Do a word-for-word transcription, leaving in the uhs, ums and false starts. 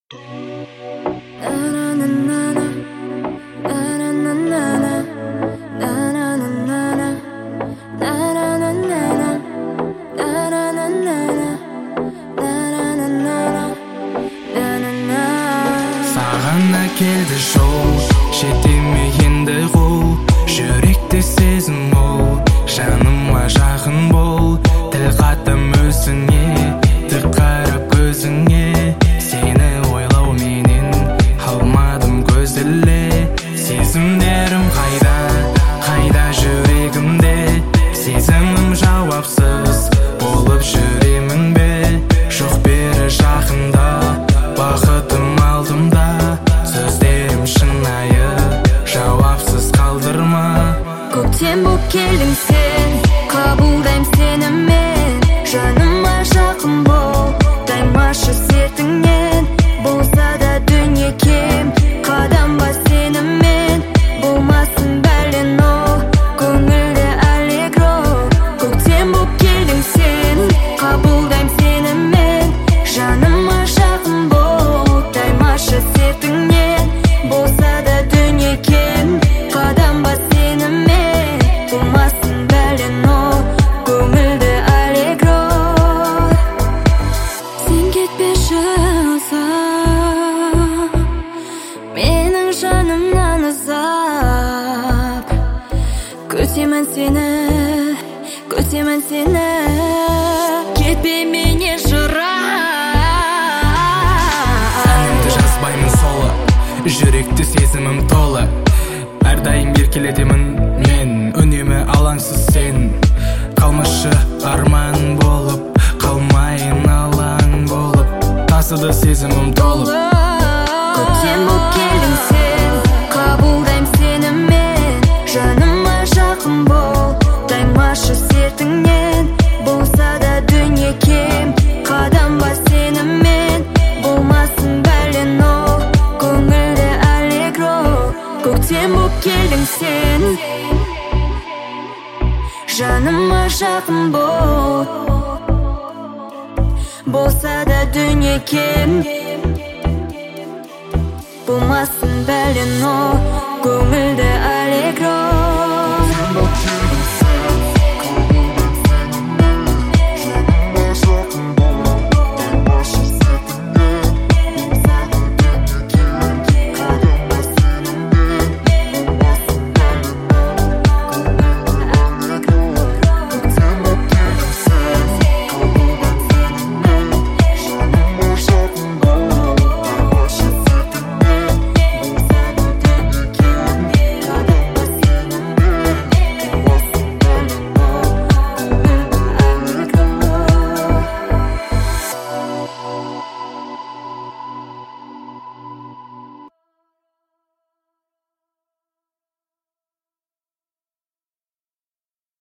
Сағана келді жол, жетеме енді қол, жүректе сезім ол, жаныма жақын бол. Тіл қатам өзіңе, тік қарап көзіңе, сені ойлау менен алмадым көз іле. Сезімдерім қайда, қайда жүрегімде, сезімім жауапсыз болып жүремін бе, жоқ бері жақында бақытым алдымда, сөздерім шынайы жауапсыз қалдырма. Көктем боп келдің сен, қабылдайм сені мен, жаныма жақын бол, таймашы сертіңнен. Болса да дүние кем, қадам бас сенімен, болмасын бәлен ол, көңілді аллегро. Көктем боп келдің сен, қабылдайм сені мен, жаныма жақын бол, таймашы сертіңнен. Болса да дүние кем, қадам бас сенімен, болмасын бәлен ол, көңілді аллегро. Сен кетпеші ұзап, менің жанымнан ұзап. Күтемін сені, күтемін сені, кетпей менен жырап. Әнімді жазбаймын солы, жүректі сезімім толы, әрдайым еркелетемін мен, үнемі алаңсыз сен. Қалмашы арман болып, қалмайын алаң болып, тасыды сезімім толып. Көктем боп келдің сен, қабылдайм сені мен, жаныма жақын бол, таймашы сертіңнен. Болса да дүние кем, қадам бас сенімен, болмасын бәлен ол, көңілді аллегро. Көктем боп келдің сен, жаныма жақын бол, болса да дүние кем, болмасын бәлен ол, көңілді аллегро.